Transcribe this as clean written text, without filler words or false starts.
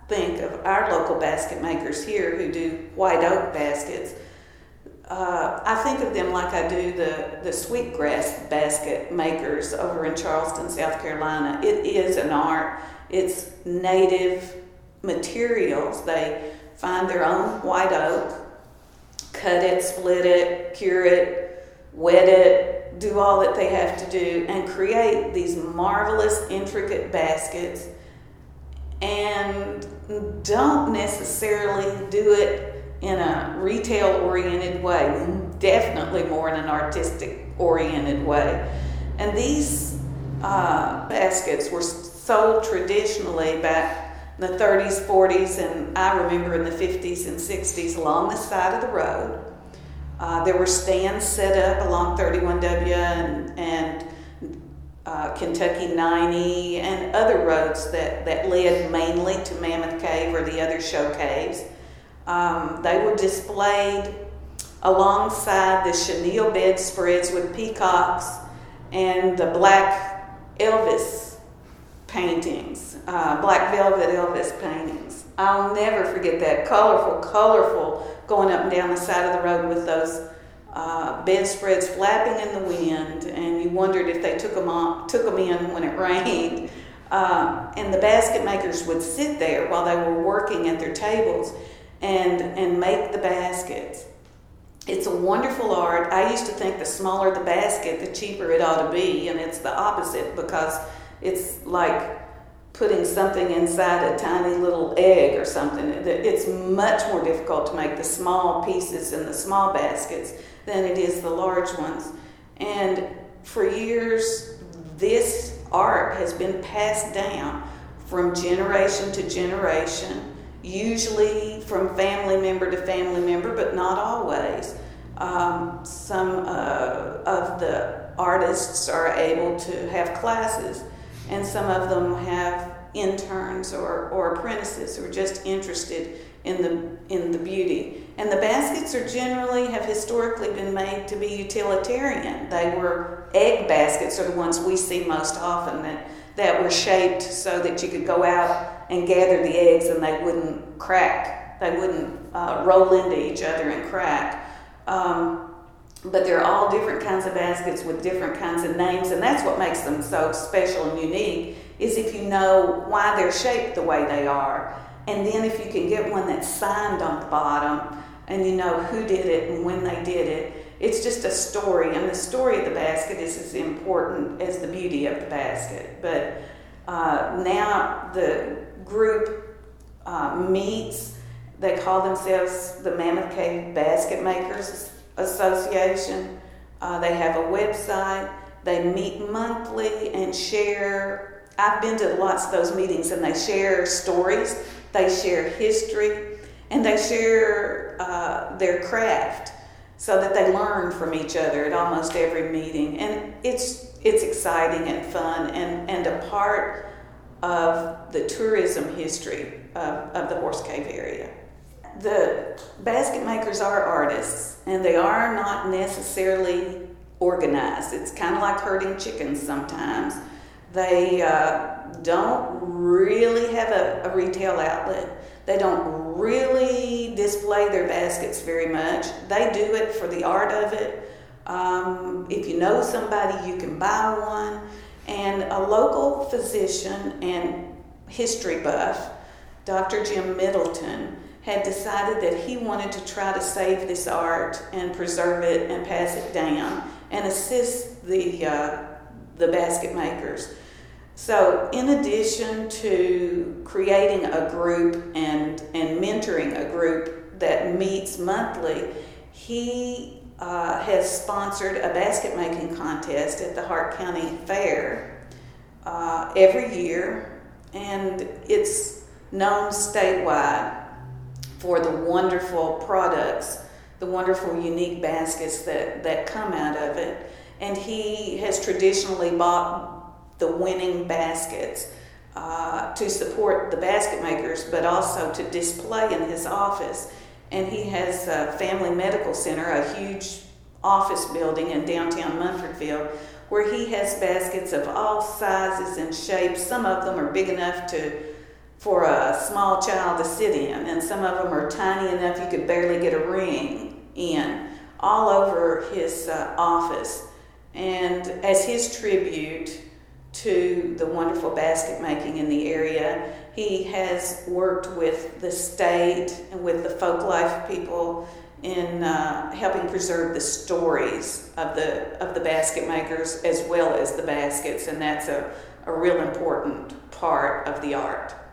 think of our local basket makers here who do white oak baskets, I think of them like I do the sweetgrass basket makers over in Charleston, South Carolina. It is an art. It's native materials. They find their own white oak, cut it, split it, cure it, wet it, do all that they have to do, and create these marvelous, intricate baskets, and don't necessarily do it in a retail-oriented way, definitely more in an artistic-oriented way. And these baskets were sold traditionally back in the 30s, 40s, and I remember in the 50s and 60s along the side of the road. There were stands set up along 31W and Kentucky 90 and other roads that led mainly to Mammoth Cave or the other show caves. They were displayed alongside the chenille bedspreads with peacocks and the black Elvis paintings, black velvet Elvis paintings. I'll never forget that. Colorful, going up and down the side of the road with those bedspreads flapping in the wind, and you wondered if they took them in when it rained. And the basket makers would sit there while they were working at their tables and make the baskets. It's a wonderful art. I used to think the smaller the basket, the cheaper it ought to be, and it's the opposite because it's like putting something inside a tiny little egg or something. It's much more difficult to make the small pieces in the small baskets than it is the large ones. And for years, this art has been passed down from generation to generation, usually from family member to family member, but not always. Some of the artists are able to have classes, and some of them have interns or apprentices who are just interested in the beauty. And the baskets have historically been made to be utilitarian. They were egg baskets, are the ones we see most often, that were shaped so that you could go out and gather the eggs and they wouldn't crack. They wouldn't roll into each other and crack. But they're all different kinds of baskets with different kinds of names, and that's what makes them so special and unique, is if you know why they're shaped the way they are. And then if you can get one that's signed on the bottom and you know who did it and when they did it, it's just a story. And the story of the basket is as important as the beauty of the basket. But now the group meets. They call themselves the Mammoth Cave Basket Makers Association. They have a website. They meet monthly and share. I've been to lots of those meetings, and they share stories, they share history, and they share their craft so that they learn from each other at almost every meeting. And it's exciting and fun and a part of the tourism history of the Horse Cave area. The basket makers are artists, and they are not necessarily organized. It's kind of like herding chickens sometimes. They don't really have a retail outlet. They don't really display their baskets very much. They do it for the art of it. If you know somebody, you can buy one. And a local physician and history buff, Dr. Jim Middleton, had decided that he wanted to try to save this art and preserve it and pass it down and assist the basket makers. So in addition to creating a group and mentoring a group that meets monthly, he has sponsored a basket making contest at the Hart County Fair every year, and it's known statewide for the wonderful products, the wonderful unique baskets that come out of it. And he has traditionally bought the winning baskets to support the basket makers, but also to display in his office. And he has a Family Medical Center, a huge office building in downtown Munfordville, where he has baskets of all sizes and shapes. Some of them are big enough for a small child to sit in, and some of them are tiny enough you could barely get a ring in, all over his office. And as his tribute to the wonderful basket making in the area, he has worked with the state and with the folk life people in helping preserve the stories of the basket makers as well as the baskets, and that's a real important part of the art.